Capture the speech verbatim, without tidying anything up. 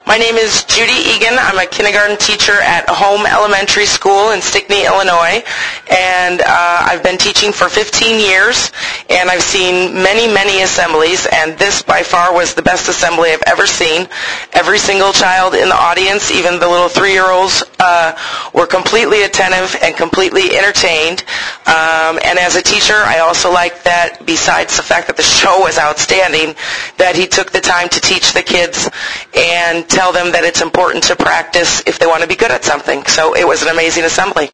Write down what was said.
My name is Judy Egan. I'm a kindergarten teacher at Home Elementary School in Stickney, Illinois, and uh, I've been teaching for fifteen years, and I've seen many, many assemblies, and this by far was the best assembly I've ever seen. Every single child in the audience, even the little three-year-olds, uh, were completely attentive and completely entertained. Um, and as a teacher, I also like that, besides the fact that the show was outstanding, that he took the time to teach the kids and tell them that it's important to practice if they want to be good at something. So it was an amazing assembly.